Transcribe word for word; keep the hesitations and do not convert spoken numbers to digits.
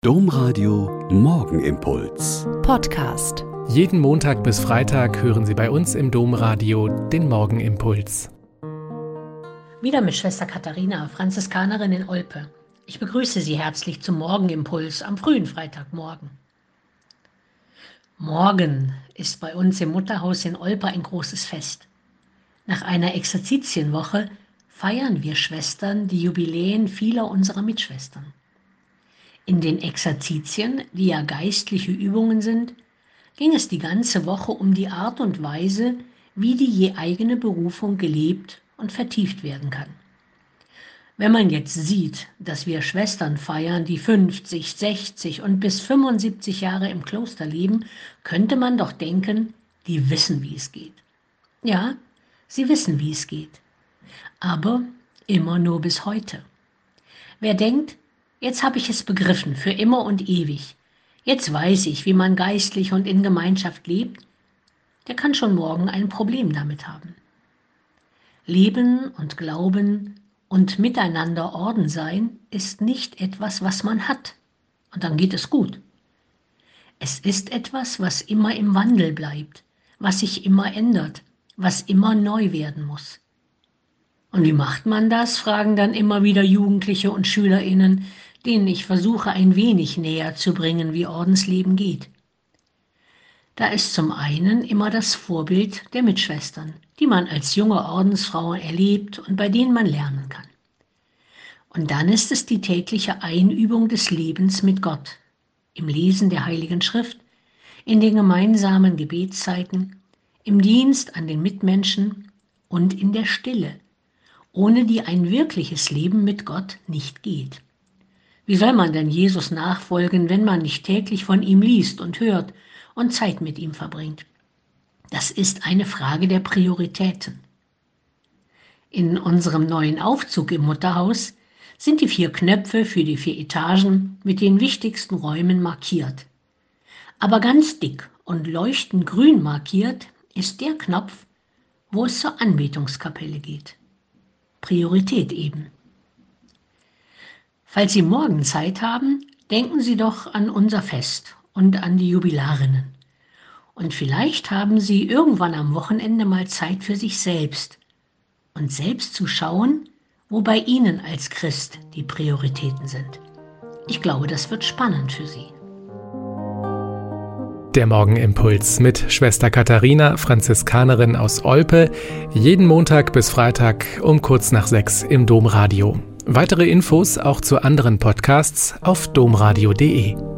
Domradio Morgenimpuls. Podcast. Jeden Montag bis Freitag hören Sie bei uns im Domradio den Morgenimpuls. Wieder mit Schwester Katharina, Franziskanerin in Olpe. Ich begrüße Sie herzlich zum Morgenimpuls am frühen Freitagmorgen. Morgen ist bei uns im Mutterhaus in Olpe ein großes Fest. Nach einer Exerzitienwoche feiern wir Schwestern die Jubiläen vieler unserer Mitschwestern. In den Exerzitien, die ja geistliche Übungen sind, ging es die ganze Woche um die Art und Weise, wie die je eigene Berufung gelebt und vertieft werden kann. Wenn man jetzt sieht, dass wir Schwestern feiern, die fünfzig, sechzig und bis fünfundsiebzig Jahre im Kloster leben, könnte man doch denken, die wissen, wie es geht. Ja, sie wissen, wie es geht. Aber immer nur bis heute. Wer denkt, jetzt habe ich es begriffen, für immer und ewig, jetzt weiß ich, wie man geistlich und in Gemeinschaft lebt, der kann schon morgen ein Problem damit haben. Leben und Glauben und miteinander Orden sein ist nicht etwas, was man hat, und dann geht es gut. Es ist etwas, was immer im Wandel bleibt, was sich immer ändert, was immer neu werden muss. Und wie macht man das, fragen dann immer wieder Jugendliche und SchülerInnen, denen ich versuche, ein wenig näher zu bringen, wie Ordensleben geht. Da ist zum einen immer das Vorbild der Mitschwestern, die man als junge Ordensfrau erlebt und bei denen man lernen kann. Und dann ist es die tägliche Einübung des Lebens mit Gott, im Lesen der Heiligen Schrift, in den gemeinsamen Gebetszeiten, im Dienst an den Mitmenschen und in der Stille, ohne die ein wirkliches Leben mit Gott nicht geht. Wie soll man denn Jesus nachfolgen, wenn man nicht täglich von ihm liest und hört und Zeit mit ihm verbringt? Das ist eine Frage der Prioritäten. In unserem neuen Aufzug im Mutterhaus sind die vier Knöpfe für die vier Etagen mit den wichtigsten Räumen markiert. Aber ganz dick und leuchtend grün markiert ist der Knopf, wo es zur Anbetungskapelle geht. Priorität eben. Falls Sie morgen Zeit haben, denken Sie doch an unser Fest und an die Jubilarinnen. Und vielleicht haben Sie irgendwann am Wochenende mal Zeit für sich selbst und selbst zu schauen, wo bei Ihnen als Christ die Prioritäten sind. Ich glaube, das wird spannend für Sie. Der Morgenimpuls mit Schwester Katharina, Franziskanerin aus Olpe, jeden Montag bis Freitag um kurz nach sechs im Domradio. Weitere Infos auch zu anderen Podcasts auf domradio punkt de.